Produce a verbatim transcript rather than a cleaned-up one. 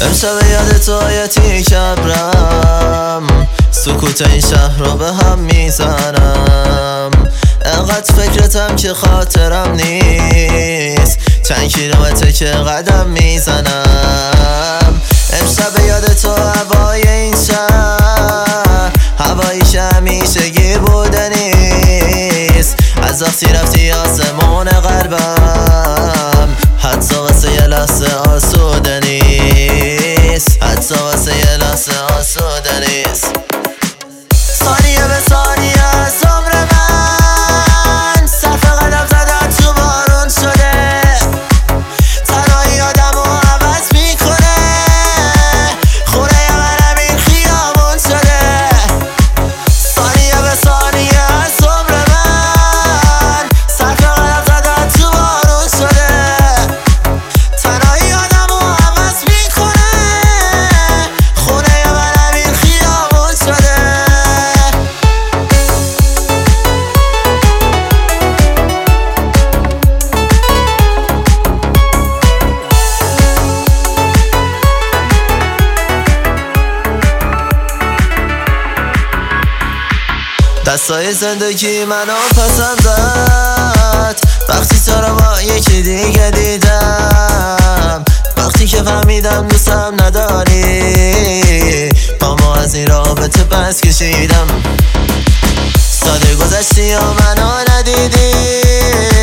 امشب یاد تو آیتی کبرم، سکوت این شهر رو به هم میزنم. انقدر فکرتم که خاطرم نیست چند کیلومتر که قدم میزنم. امشب یاد تو هوای این شهر، هوایی که همیشه گیر بوده نیست. از وقتی رفتی آسمون قلبم، حتی واسه یه لحظه آسوده نیست، حتی واسه یه لحظه آسوده نیست. ثانیه به ثانیه از عمر من، صرف قدم زدن تو بارون شده. تنهایی آدمو عوض میکنه، خونه منم این خیابون شده. ثانیه به ثانیه از عمر من، صرف قدم زدن تو بارون شده. تنهایی آدمو عوض میکنه، خونه منم این خیابون شده. دستای زندگی منو پسند زد وقتی تو رو با یکی دیگه دیدم. وقتی که فهمیدم دوستم نداری، پامو از این رابطه پس کشیدم. ساده گذشتی و منو ندیدی،